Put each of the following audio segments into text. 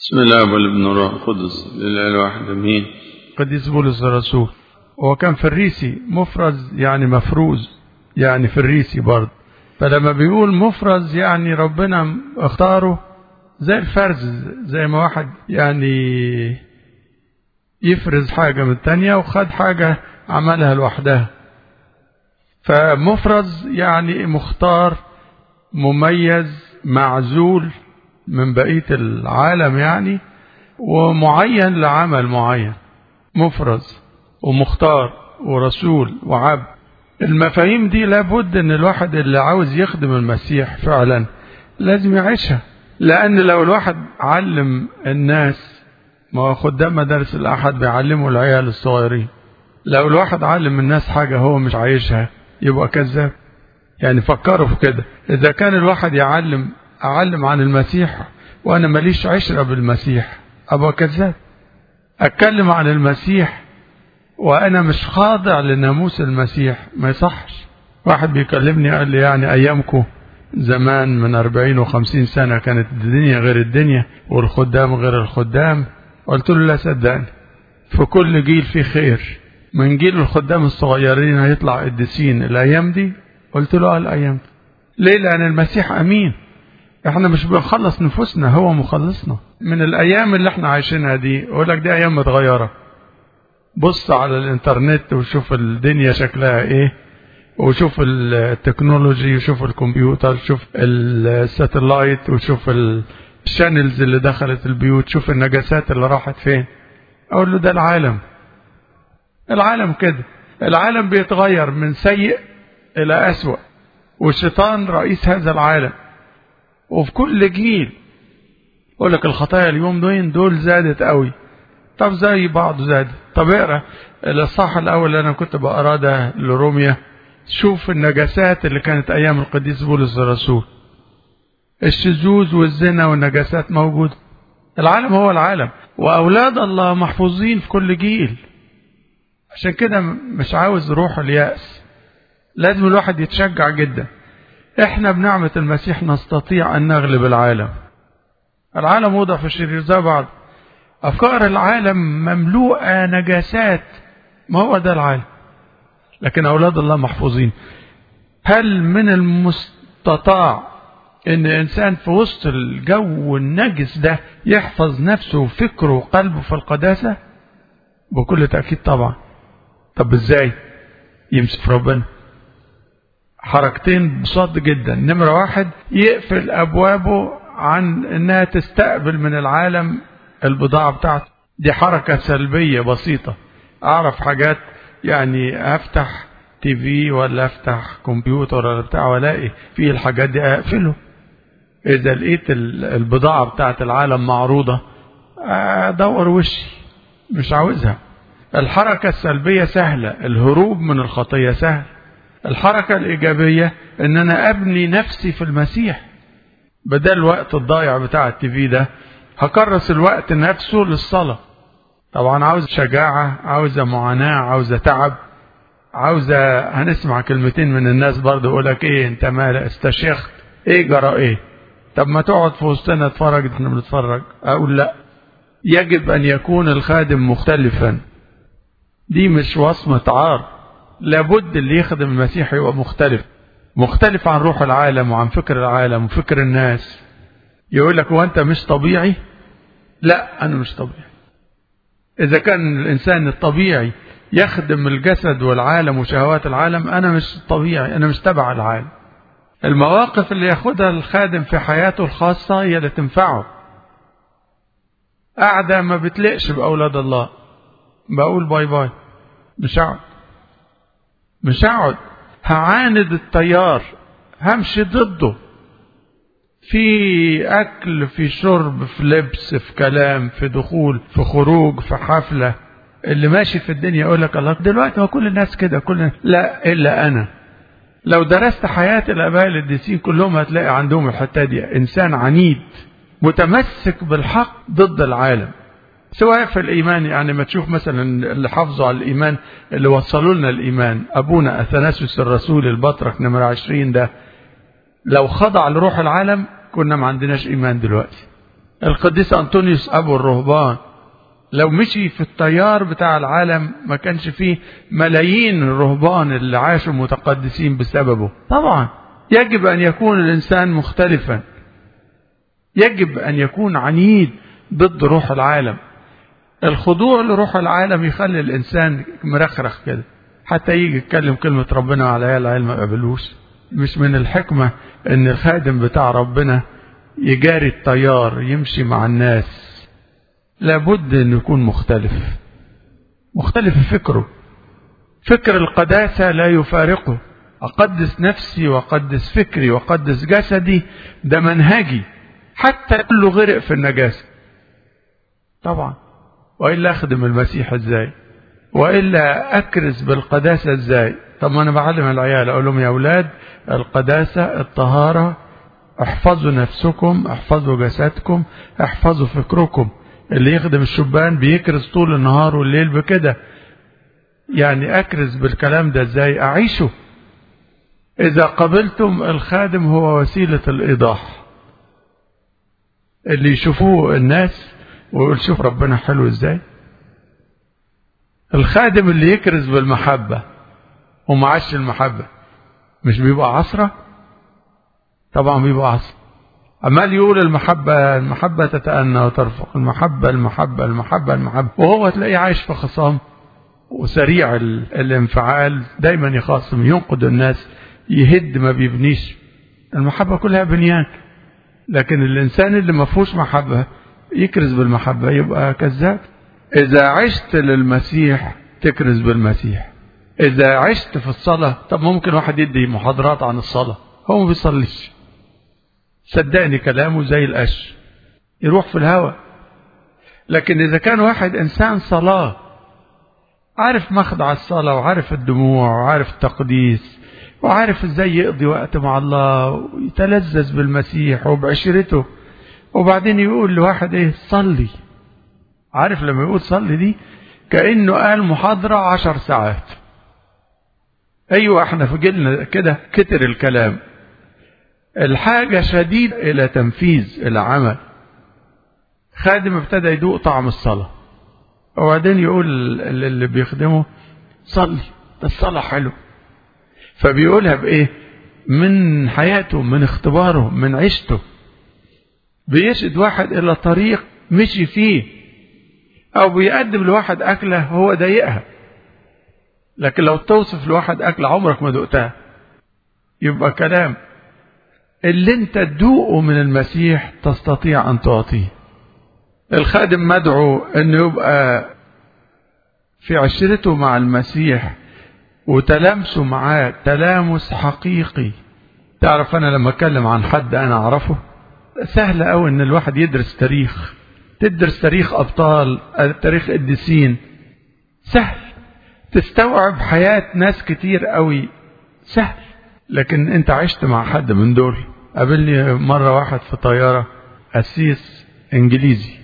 بسم الله والابن والروح القدس لله الواحد امين. قديس بولس الرسول هو كان فريسي مفرز، يعني مفروز، يعني فريسي برضه. فلما بيقول مفرز يعني ربنا اختاره زي الفرز، زي ما واحد يعني يفرز حاجة من التانية وخد حاجة عملها لوحدها. فمفرز يعني مختار، مميز، معزول من بقية العالم يعني، ومعين لعمل معين. مفرز ومختار ورسول وعبد. المفاهيم دي لابد ان الواحد اللي عاوز يخدم المسيح فعلا لازم يعيشها، لان لو الواحد علم الناس، ما هو خدام مدارس الاحد بيعلموا العيال الصغيرين، لو الواحد علم الناس حاجة هو مش عايشها يبقى كذاب. يعني فكروا في كده، اذا كان الواحد اعلم عن المسيح وانا ماليش عشرة بالمسيح ابقى كذاب. اتكلم عن المسيح وانا مش خاضع لناموس المسيح ما يصحش. واحد بيكلمني قال لي يعني ايامكم زمان من 40 و50 سنة كانت الدنيا غير الدنيا والخدام غير الخدام. قلت له لا صدقني، في كل جيل في خير. من جيل الخدام الصغيرين هيطلع قديسين الايام دي. قلت له الايام دي ليه؟ لان المسيح امين. احنا مش بنخلص نفوسنا، هو مخلصنا. من الايام اللي احنا عايشينها دي يقول لك دي ايام متغيره. بص على الانترنت وشوف الدنيا شكلها ايه، وشوف التكنولوجي، وشوف الكمبيوتر، شوف الساتلايت، وشوف الشانلز اللي دخلت البيوت، شوف النجاسات اللي راحت فين. اقول له ده العالم كده. العالم بيتغير من سيء الى اسوأ، والشيطان رئيس هذا العالم. وفي كل جيل يقول لك الخطايا اليوم دول زادت قوي. طب زي بعض زاد. طب اقرا الاصحاح الاول اللي انا كنت بقراه ده لروميا، شوف النجاسات اللي كانت ايام القديس بولس الرسول. الشذوذ والزنا والنجاسات موجوده. العالم هو العالم، واولاد الله محفوظين في كل جيل. عشان كده مش عاوز روح اليأس، لازم الواحد يتشجع جدا. احنا بنعمة المسيح نستطيع ان نغلب العالم. العالم وضع في الشرير زي بعض. افكار العالم مملوءة نجاسات، ما هو ده العالم. لكن اولاد الله محفوظين. هل من المستطاع ان انسان في وسط الجو النجس ده يحفظ نفسه وفكره وقلبه في القداسة؟ بكل تأكيد طبعا. طب ازاي؟ يمسك في ربنا. حركتين بساط جدا. نمرة واحد، يقفل ابوابه عن انها تستقبل من العالم البضاعة بتاعته. دي حركة سلبية بسيطة. اعرف حاجات يعني افتح تي في ولا افتح كمبيوتر ولا بتاع والاقي فيه الحاجات دي اقفله. اذا لقيت البضاعة بتاعت العالم معروضة ادور وشي، مش عاوزها. الحركة السلبية سهلة، الهروب من الخطية سهل. الحركة الإيجابية إن أنا أبني نفسي في المسيح. بدل الوقت الضايع بتاع التي في ده هكرس الوقت نفسه للصلاة. طبعا عاوز شجاعة، عاوزة معاناة، عاوزة تعب، عاوزة هنسمع كلمتين من الناس برضه يقولك ايه انت مال استشيخت، ايه جرى ايه؟ طب ما تقعد في وسطنا اتفرج، احنا بنتفرج. اقول لا، يجب ان يكون الخادم مختلفا. دي مش وصمة عار. لابد اللي يخدم المسيح يبقى مختلف عن روح العالم وعن فكر العالم وفكر الناس. يقول لك هو انت مش طبيعي؟ لا، انا مش طبيعي. اذا كان الانسان الطبيعي يخدم الجسد والعالم وشهوات العالم، انا مش طبيعي، انا مش تبع العالم. المواقف اللي ياخدها الخادم في حياته الخاصة هي اللي تنفعه. قاعدة ما بتلقش بأولاد الله، بقول باي باي، مش هقعد، هعاند التيار، همشي ضده. في اكل، في شرب، في لبس، في كلام، في دخول، في خروج، في حفلة. اللي ماشي في الدنيا يقول لك الله دلوقتي هو كل الناس كده، لا الا انا. لو درست حياة الاباء القديسين كلهم هتلاقي عندهم الحتة دي. انسان عنيد متمسك بالحق ضد العالم، سواء في الإيمان. يعني ما تشوف مثلا اللي حافظوا على الإيمان، اللي وصلوا لنا الإيمان، أبونا أثناسيوس الرسول البطرك نمرة 20 ده، لو خضع لروح العالم كنا ما عندناش إيمان دلوقتي. القديس أنطونيوس أبو الرهبان لو مشي في التيار بتاع العالم ما كانش فيه ملايين الرهبان اللي عاشوا متقدسين بسببه. طبعا يجب أن يكون الإنسان مختلفا، يجب أن يكون عنيد ضد روح العالم. الخضوع لروح العالم يخلي الإنسان مرخرخ كده، حتى يجي يتكلم كلمة ربنا على العلم ما قبلوش. مش من الحكمة ان الخادم بتاع ربنا يجاري التيار يمشي مع الناس. لابد ان يكون مختلف في فكره. فكر القداسة لا يفارقه. أقدس نفسي وأقدس فكري وأقدس جسدي، ده منهجي حتى كله غرق في النجاسة. طبعا وإلا أخدم المسيح إزاي؟ وإلا أكرز بالقداسة إزاي؟ طب ما أنا بعلم العيال أقول لهم يا أولاد القداسة الطهارة، احفظوا نفسكم، احفظوا جسدكم، احفظوا فكركم. اللي يخدم الشبان بيكرز طول النهار والليل بكده. يعني أكرز بالكلام ده إزاي؟ أعيشه. إذا قبلتم الخادم هو وسيلة الإيضاح اللي يشوفوه الناس ويقول شوف ربنا حلو إزاي. الخادم اللي يكرز بالمحبة ومعاش المحبة مش بيبقى عصرة؟ طبعا بيبقى عصرة. عمال يقول المحبة تتأنى وترفق، المحبة، وهو تلاقيه عايش في خصام وسريع الانفعال، دايما يخاصم، ينقد الناس، يهد ما بيبنيش. المحبة كلها بنيان. لكن الإنسان اللي ما فيهوش محبة يكرز بالمحبة يبقى كذاب. إذا عشت للمسيح تكرز بالمسيح. إذا عشت في الصلاة، طب ممكن واحد يدي محاضرات عن الصلاة هو ما بيصليش، صدقني كلامه زي القش يروح في الهواء. لكن إذا كان واحد إنسان صلاة عارف مخدع الصلاة وعارف الدموع وعارف التقديس وعارف ازاي يقضي وقت مع الله ويتلذذ بالمسيح وبعشرته، وبعدين يقول لواحد ايه صلي. عارف لما يقول صلي دي كأنه قال محاضرة 10 ساعات. ايوه احنا في جيلنا كده كتر الكلام. الحاجة شديد الى تنفيذ العمل. خادم ابتدى يدوق طعم الصلاة وبعدين يقول اللي بيخدمه صلي، الصلاة حلو. فبيقولها بايه؟ من حياته، من اختباره، من عيشته. بيشهد واحد الى طريق مشي فيه، او بيقدم لواحد اكله هو ضايقها. لكن لو توصف لواحد اكله عمرك ما دقتها يبقى كلام. اللي انت تدوقه من المسيح تستطيع ان تعطيه. الخادم مدعو انه يبقى في عشرته مع المسيح وتلامسه معاه تلامس حقيقي. تعرف انا لما اتكلم عن حد انا اعرفه سهل قوي ان الواحد يدرس تاريخ، تدرس تاريخ ابطال، تاريخ قديسين، سهل تستوعب حياة ناس كتير قوي، سهل. لكن انت عشت مع حد من دول. قابلني مرة واحد في طيارة قسيس انجليزي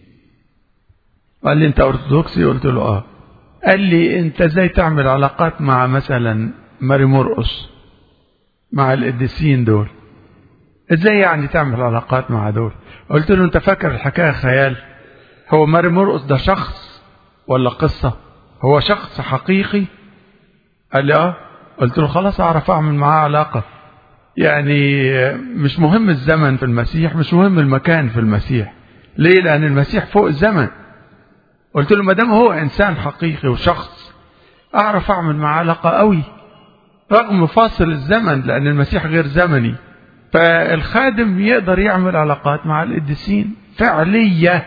قال لي انت ارثوذكسي؟ قلت له اه. قال لي انت ازاي تعمل علاقات مع مثلا ماري مرقس، مع القديسين دول؟ ازاي يعني تعمل علاقات مع دول؟ قلت له انت فاكر الحكاية خيال؟ هو ماري مرقس ده شخص ولا قصة؟ هو شخص حقيقي. قال لي اه. قلت له خلاص اعرف اعمل معاه علاقة. يعني مش مهم الزمن في المسيح، مش مهم المكان في المسيح. ليه؟ لان المسيح فوق الزمن. قلت له ما دام هو انسان حقيقي وشخص اعرف اعمل معاه علاقة قوي رغم فاصل الزمن، لان المسيح غير زمني. فالخادم يقدر يعمل علاقات مع القديسين فعلية،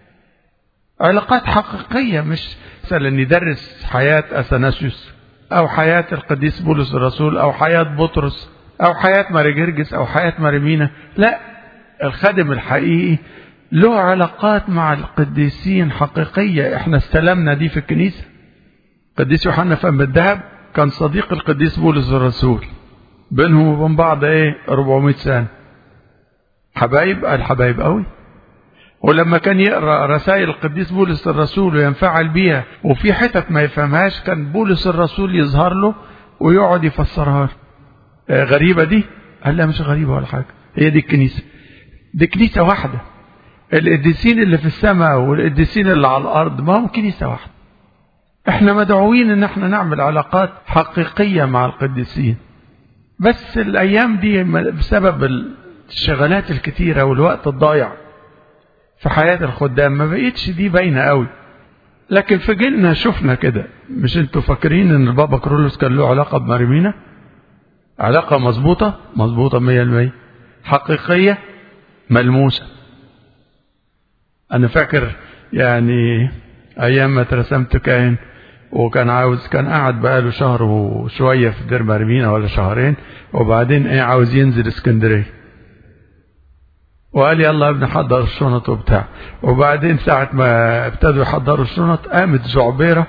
علاقات حقيقية، مش مثلا يدرس حياة أثناسيوس أو حياة القديس بولس الرسول أو حياة بطرس أو حياة ماري جرجس أو حياة ماري مينا. لا، الخادم الحقيقي له علاقات مع القديسين حقيقية. احنا استلمنا دي في الكنيسة. القديس يوحنا فم الذهب كان صديق القديس بولس الرسول، بينهم وبين بعض 400 سنة، حبايب، الحبايب قوي. ولما كان يقرأ رسائل القديس بولس الرسول وينفعل بيها وفي حتت ما يفهمهاش كان بولس الرسول يظهر له ويقعد يفسرها. غريبة دي؟ قال لا مش غريبة ولا حاجة، هي دي الكنيسة. دي كنيسة واحدة. القديسين اللي في السماء والقديسين اللي على الأرض ما هم كنيسة واحدة. احنا مدعوين ان احنا نعمل علاقات حقيقية مع القديسين، بس الأيام دي بسبب الشغلات الكتيرة والوقت الضايع في حياة الخدام ما بقيتش دي باينة قوي. لكن في جيلنا شفنا كده. مش انتوا فاكرين ان البابا كرولوس كان له علاقة بماريمينا؟ علاقة مظبوطة 100%، حقيقية ملموسة. انا فاكر يعني ايام ما اترسمت كاهن وكان كان قاعد بقاله شهر وشوية في دير ماريمينا ولا شهرين، وبعدين عاوز ينزل اسكندرية، وقال يلا يا ابني حضر الشنط وبتاع. وبعدين ساعة ما ابتدوا يحضروا الشنط قامت زعبيرة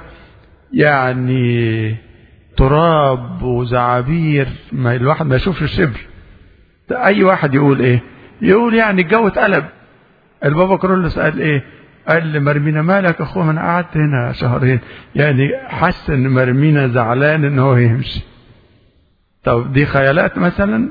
يعني تراب وزعابير ما الواحد ما يشوفش الشبر. اي واحد يقول ايه؟ يقول يعني الجو اتقلب. البابا كرولوس قال ايه؟ قال لمارمينا مالك اخوه؟ انا قعدت هنا شهرين. يعني حس ان مارمينا زعلان ان هو يمشي. طب دي خيالات مثلا؟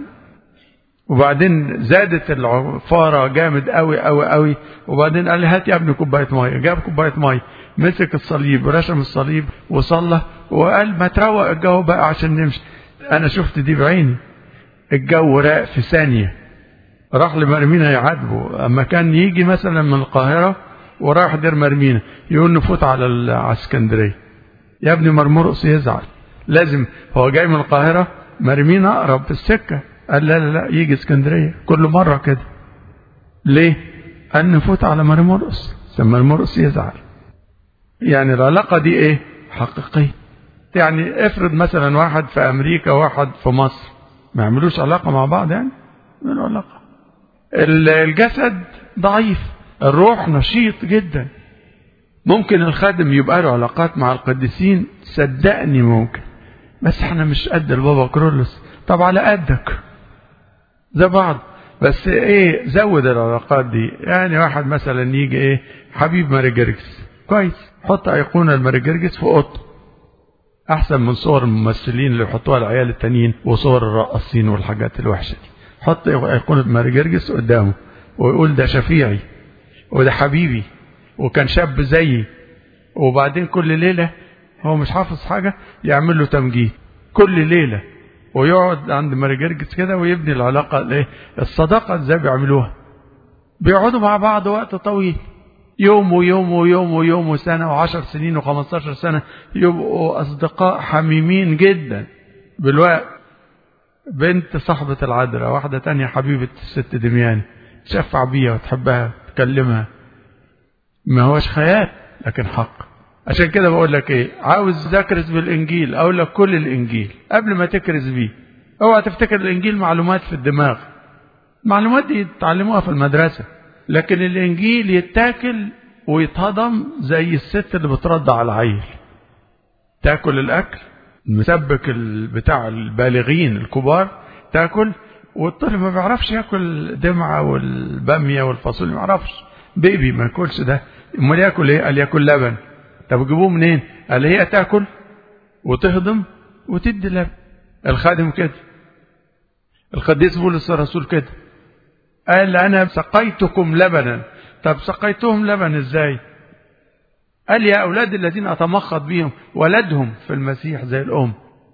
وبعدين زادت العفارة جامد قوي قوي قوي. وبعدين قال لي هات يا ابني كوباية مية. جاب كوباية مية، مسك الصليب ورشم الصليب وصلى وقال ما تروق الجو بقى عشان نمشي. انا شفت دي بعيني، الجو راق في ثانية. راح لمرمينا يعاتبه. اما كان يجي مثلا من القاهرة ورايح دير مرمينا يقول نفوت على اسكندرية، يا ابني مرمرقص يزعل. لازم هو جاي من القاهرة مرمينا اقرب في السكة. قال لا لا لا يجي اسكندرية كل مرة كده. ليه؟ قال نفوت على مرمرقص، مرمرقص يزعل. يعني العلاقة دي ايه؟ حقيقية. يعني افرض مثلا واحد في امريكا وواحد في مصر ما يعملوش علاقة مع بعض، يعني من علاقة. الجسد ضعيف، الروح نشيط جدا. ممكن الخادم يبقى له علاقات مع القديسين، صدقني ممكن، بس احنا مش قد البابا كرولوس. طب على قدك زي بعض، بس ايه زود العلاقات دي. يعني واحد مثلا يجي ايه حبيب ماري جرجس، كويس، حط ايقونة الماري جرجس في اوضته احسن من صور الممثلين اللي يحطوها العيال التانيين وصور الرقاصين والحاجات الوحشة دي. حط ايقونة ماري جرجس قدامه ويقول ده شفيعي وده حبيبي وكان شاب زيي. وبعدين كل ليلة هو مش حافظ حاجة يعمل له تمجيد كل ليلة، ويقعد عند ماري جرجس كده ويبني العلاقة الايه الصداقة. ازاي بيعملوها؟ بيقعدوا مع بعض وقت طويل، يوم ويوم ويوم ويوم وسنة و10 سنين و15 سنة، يبقوا أصدقاء حميمين جدا. بالوقت بنت صاحبة العذراء واحدة تانية حبيبة الست دمياني تشفع بيها وتحبها تكلمها. ما هوش خيال لكن حق. عشان كده بقول لك ايه، عاوز تكرز بالانجيل اقول لك كل الانجيل قبل ما تكرز بيه. اوعى تفتكر الانجيل معلومات في الدماغ، المعلومات دي تعلموها في المدرسة، لكن الانجيل يتاكل ويتهضم زي الست اللي بترضع العيل. تاكل الاكل المسبك بتاع البالغين الكبار تاكل، والطفل ما بيعرفش ياكل دمعة والبامية والفاصوليا، ما يعرفش. بيبي ما ياكلش ده. امال ياكل ايه؟ قال ياكل لبن. طب جيبوه منين؟ قال هي تاكل وتهضم وتدي لبن. الخادم كده، القديس بولس الرسول كده قال انا سقيتكم لبنا. طب سقيتهم لبن ازاي؟ قال يا اولاد الذين اتمخض بهم، ولدهم في المسيح زي الام،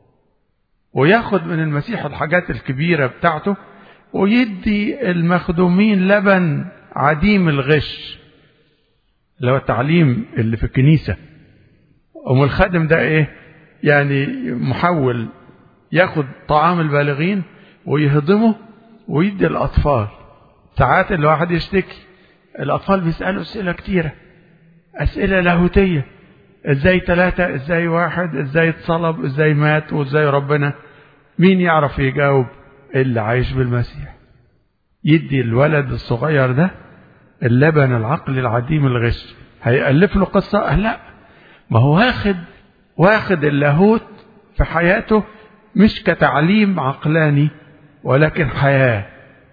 وياخد من المسيح الحاجات الكبيرة بتاعته ويدي المخدومين لبن عديم الغش، اللي هو التعليم اللي في الكنيسة. الخادم ده ايه؟ يعني محول، ياخد طعام البالغين ويهضمه ويدي الأطفال. ساعات الواحد يشتكي الأطفال بيسألوا أسئلة كتيرة، أسئلة لاهوتية، ازاي 3، ازاي 1، ازاي اتصلب، ازاي مات، وازاي ربنا. مين يعرف يجاوب؟ اللي عايش بالمسيح. يدي الولد الصغير ده اللبن العقل العديم الغش. هيألف له قصة؟ لا، ما هو واخد اللاهوت في حياته مش كتعليم عقلاني ولكن حياة.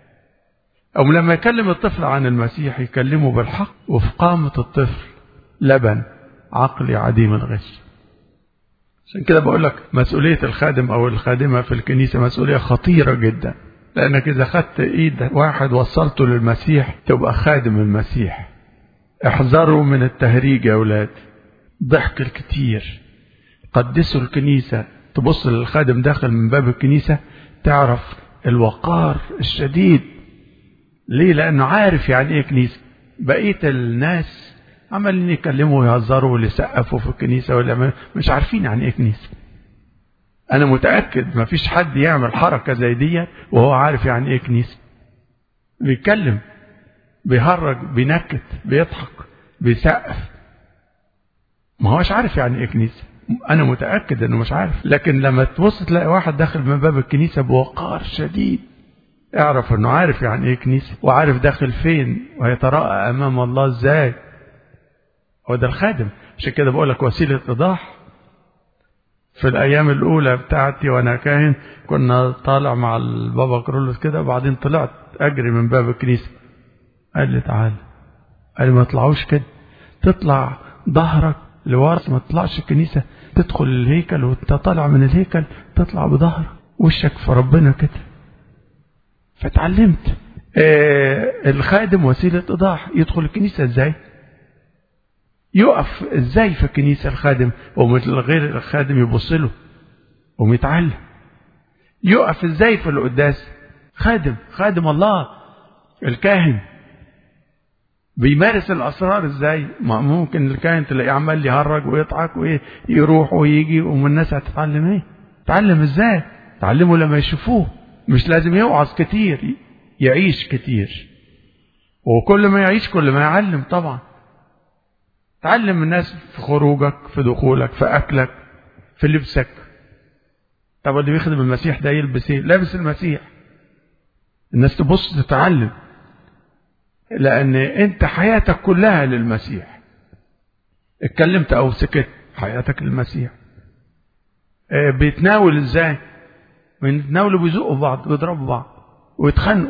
أو لما يكلم الطفل عن المسيح يكلمه بالحق، وفي قامة الطفل لبن عقلي عديم الغش. عشان كده بقول لك مسؤولية الخادم أو الخادمة في الكنيسة مسؤولية خطيرة جدا. لأنك إذا خدت إيد واحد وصلته للمسيح تبقى خادم المسيح. احذروا من التهريج يا أولاد، ضحك الكتير. قدسوا الكنيسة. تبص للخادم داخل من باب الكنيسة تعرف الوقار الشديد. ليه؟ لأنه عارف يعني إيه كنيسة. بقية الناس عمالين يكلموا ويهزروا واللي يسقفوا في الكنيسة ولا مش عارفين يعني إيه كنيسة. أنا متأكد ما فيش حد يعمل حركة زي دي وهو عارف يعني إيه كنيسة. بيتكلم، بيهرج، بينكت، بيضحك، بيسقف، ما هوش عارف يعني إيه كنيسة. أنا متأكد إنه مش عارف. لكن لما تبص تلاقي واحد داخل من باب الكنيسة بوقار شديد، اعرف إنه عارف يعني إيه كنيسة، وعارف داخل فين ويتراءى أمام الله إزاي. هو ده الخادم. عشان كده بقول لك وسيلة إيضاح. في الأيام الأولى بتاعتي وأنا كاهن كنا طالع مع البابا كرولوس كده، وبعدين طلعت أجري من باب الكنيسة. قال لي تعال، قال لي ما تطلعوش كده، تطلع ظهرك لورا، ما تطلعش الكنيسة، تدخل الهيكل وانت طالع من الهيكل تطلع بظهرك وشك في ربنا كده. فتعلمت. الخادم وسيلة إيضاح. يدخل الكنيسة ازاي؟ يقف ازاي في الكنيسة الخادم، ومثل غير الخادم يبص له ومتعلم. يقف ازاي في القداس؟ خادم الله الكاهن بيمارس الأسرار ازاي؟ ما ممكن الكاهن تلاقيه عمال يهرج ويضحك ويروح ويجي، ومن الناس هتتعلم ايه؟ تعلم ازاي؟ تعلمه لما يشوفوه. مش لازم يوعظ كتير، يعيش كتير، وكل ما يعيش كل ما يعلم. طبعا تعلم الناس في خروجك، في دخولك، في أكلك، في لبسك. طب اللي بيخدم المسيح ده يلبس ايه؟ لابس المسيح. الناس تبص تتعلم، لأن أنت حياتك كلها للمسيح. اتكلمت أو سكت حياتك للمسيح. بيتناول ازاي؟ بيتناولوا بيزقوا بعض، بيضربوا بعض ويتخانقوا،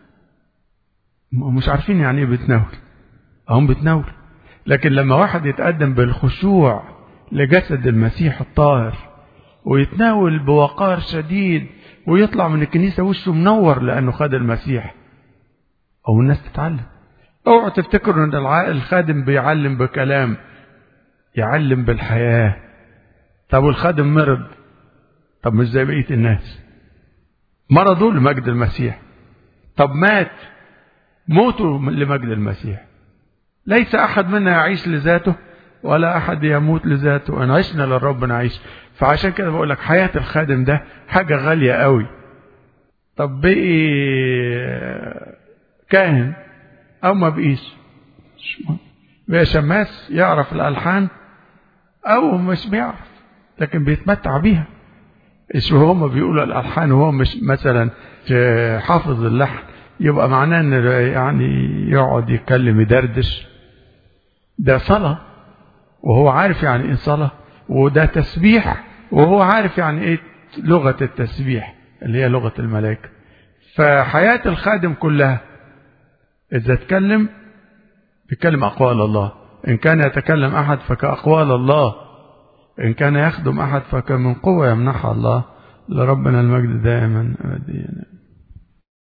مش عارفين يعني ايه بيتناول. هم بيتناول. لكن لما واحد يتقدم بالخشوع لجسد المسيح الطاهر ويتناول بوقار شديد ويطلع من الكنيسة وشه منور لأنه خد المسيح، أو الناس تتعلم. اوعوا تفتكروا ان الخادم بيعلم بكلام، يعلم بالحياة. طب والخادم مرض، طب مش زي بقية الناس، مرضوا لمجد المسيح. طب مات، موتوا لمجد المسيح. ليس أحد منا يعيش لذاته ولا أحد يموت لذاته، إن عشنا للرب نعيش. فعشان كده بقول لك حياة الخادم ده حاجة غالية قوي. طب بقي كاهن أو ما بقيش، بقى شماس يعرف الألحان أو مش بيعرف لكن بيتمتع بيها. إيش هم بيقولوا الألحان وهو مش مثلا حافظ اللحن، يبقى معناه إن يعني يقعد يتكلم يدردش. ده صلاة وهو عارف يعني إيه صلاة، وده تسبيح وهو عارف يعني إيه لغة التسبيح اللي هي لغة الملائكة. فحياة الخادم كلها إذا اتكلم بيتكلم أقوال الله. إن كان يتكلم أحد فكأقوال الله، إن كان يخدم أحد فكمن قوة يمنحها الله. لربنا المجد دائما أبديا.